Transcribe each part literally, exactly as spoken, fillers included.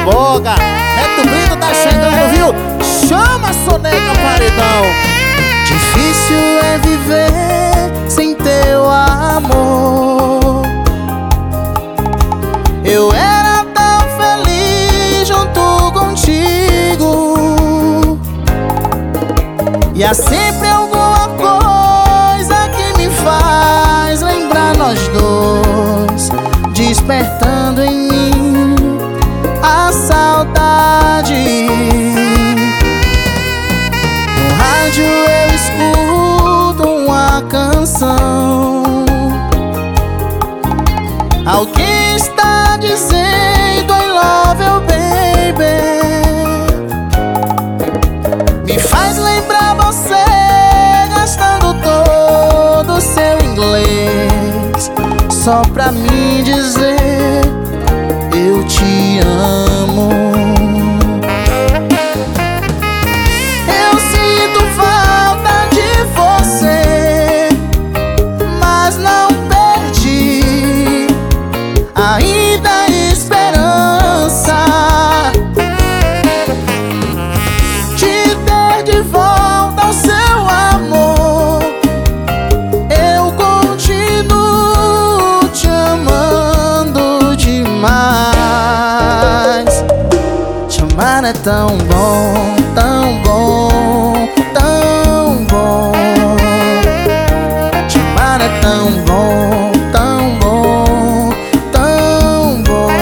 boca. Neto Brito tá chegando, viu? Chama a Soneca Paredão. Difícil é viver sem teu amor. Eu era tão feliz junto contigo, e há sempre alguma coisa que me faz lembrar nós dois, despertando em mim a saudade. No rádio eu escuto uma canção, alguém está dizendo I love you baby. Me faz lembrar você gastando todo o seu inglês, só pra me dizer eu te amo. Eu sinto falta de você, mas não perdi ainda a esperança de ter de volta o seu amor. Eu continuo te amando demais. Te amar é tão bom, tão bom, tão bom. Te amar é tão bom, tão bom, tão bom.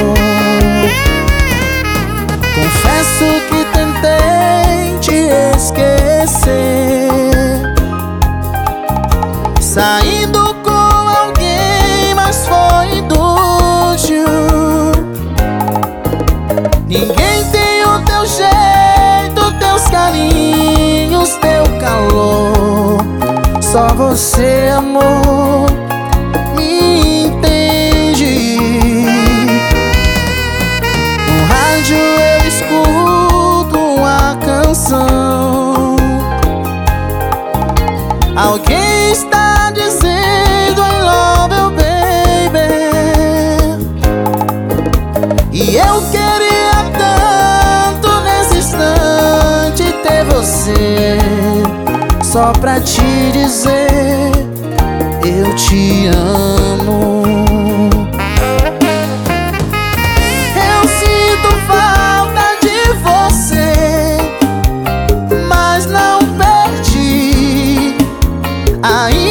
Confesso que tentei te esquecer, saindo com alguém, mas foi inútil. Ninguém tem o teu jeito, teus carinhos, teu calor. Só você, amor, me entende. No rádio eu escuto uma canção, alguém está dizendo I love you baby. E eu queria tanto nesse instante ter você, só pra te dizer eu te amo. Eu sinto falta de você, mas não perdi ainda